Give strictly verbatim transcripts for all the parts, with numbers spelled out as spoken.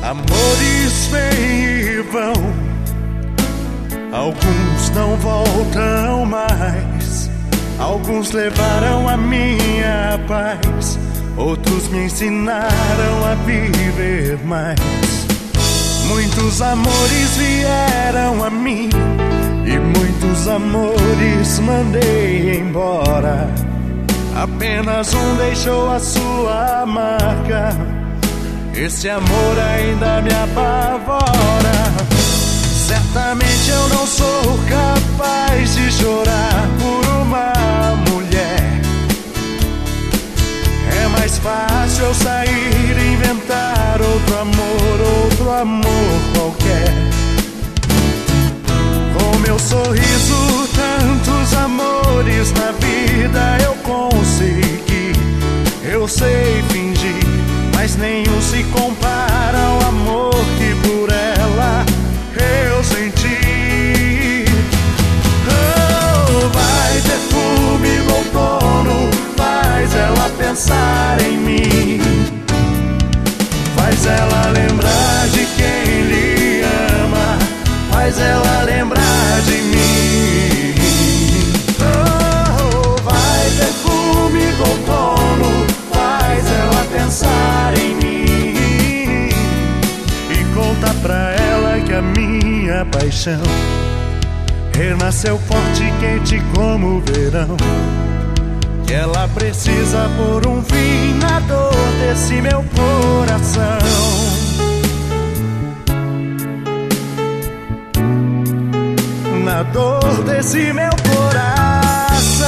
Amores vêm e vão, alguns não voltam mais. Alguns levaram a minha paz, outros me ensinaram a viver mais. Muitos amores vieram a mim e muitos amores mandei embora. Apenas um deixou a sua marca, esse amor ainda me apavora. Certamente eu não sou capaz de chorar por uma mulher. É mais fácil eu sair e inventar outro amor, outro amor qualquer. Com meu sorriso, tantos amores na vida eu consegui. Eu sei fingir, mas nenhum se compara ao amor que por ela eu senti. Oh, vai perfume no outono, faz ela pensar em mim, faz ela lembrar de quem lhe ama, faz ela lembrar de mim. Oh, vai perfume do outono, faz ela pensar em mim e conta pra ela que a minha paixão renasceu forte e quente como o verão, que ela precisa pôr um fim na dor desse meu coração. Na dor desse meu coração.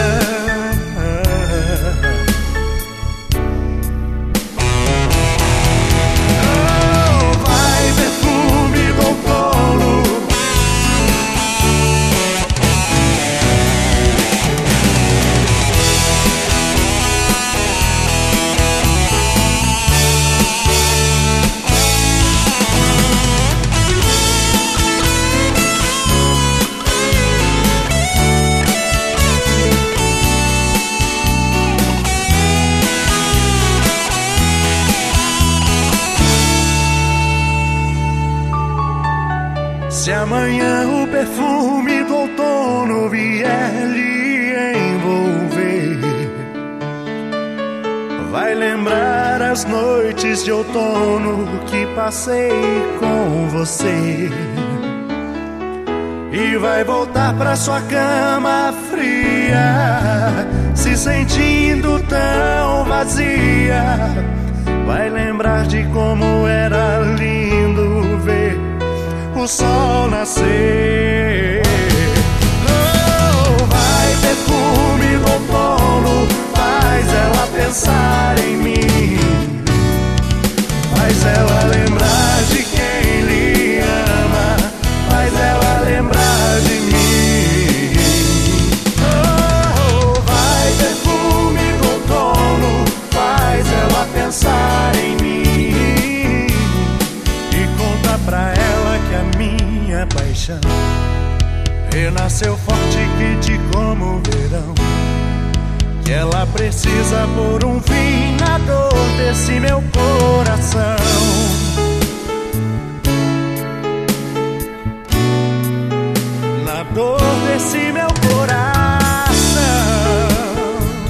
Oh, vai perfume do outono, se amanhã o perfume do outono vier lhe envolver, vai lembrar as noites de outono que passei com você e vai voltar pra sua cama fria, se sentindo tão vazia. Vai lembrar de como era lindo ver o sol nascer. Oh, vai perfume do outono, faz ela pensar em mim, faz ela lembrar de quem lhe ama, faz ela lembrar de mim. Oh, vai perfume do outono, faz ela pensar em mim e conta pra ela que a minha paixão renasceu forte e quente como o verão, que ela precisa pôr um fim na dor desse meu coração. Na dor desse meu coração.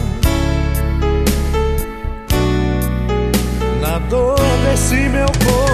Na dor desse meu coração.